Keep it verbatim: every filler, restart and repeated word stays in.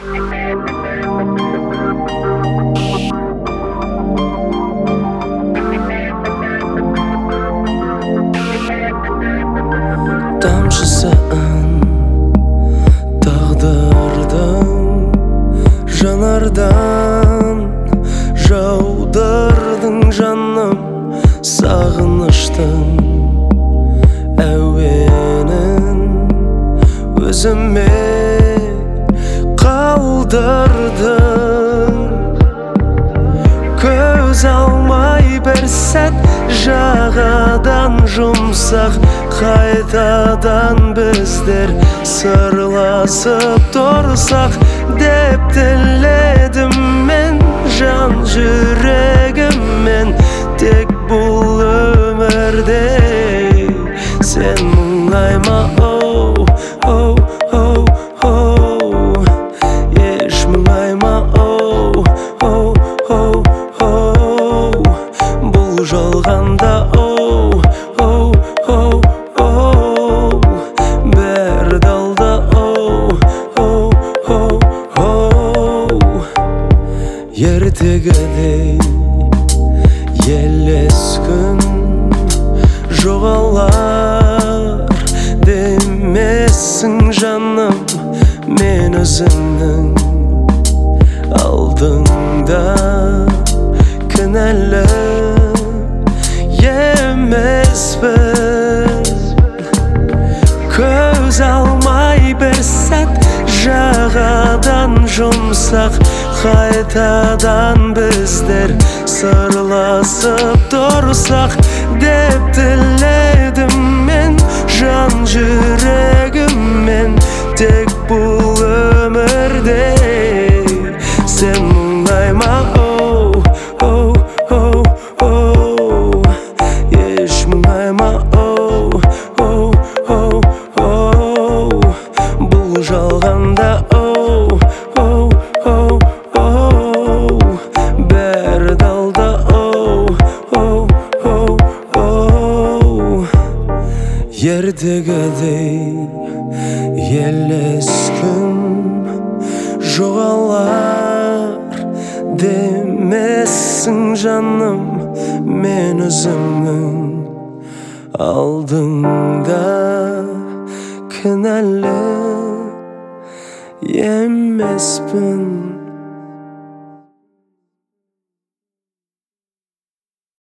Тамшысын тағдырдың жанардан жаудырдың жаным, сағыныштың әуенін өзіме қалдырдың. Көз алмай бір сәт жағадан жұмсақ, қайтадан біздер сырласып тұрсақ деп тіледім мен жан жүрегіммен. Тек бұл өмірде сен мұңайма, оу, оу, оу, оу, еш мұңайма, оу, оу, оу, оу, бұл жалғанда, оу, оу, оу, оу, бәрі далда, оу, оу, оу, оу. Ертегідей елес күн жоғалар демесің жаным, мен өзіңнің алдыңда кінәлі емеспін. Көз алмай бір сәт жағадан жұмсақ, қайтадан біздер сырласып тұрсақ деп тіледім мен жан жүрегіммен. Тек бұл өмірде сен мұңайма, оу, оу, оу, оу, еш мұңайма, оу, оу, оу, оу, бұл жалғанда, оу, оу, оу, оу, бәрі далда, оу, оу, оу, оу. Ертегідей елес күн жоғалар демесің жаным, мен өзіңнің алдыңда кінәлі емеспін.